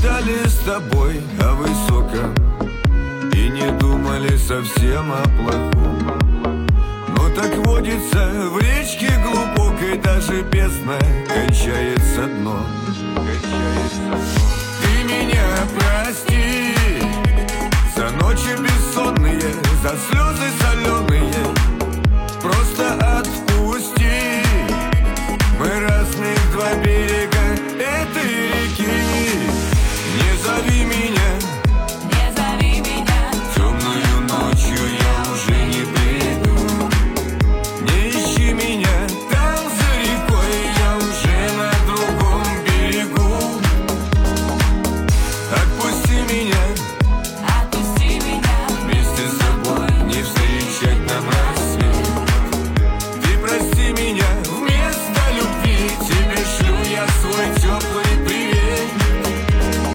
Мечтали с тобой о высоком и не думали совсем о плохом. Но так водится в речке глубокой, даже бездна кончается дно. Ты меня прости за ночи бессонные, за слезы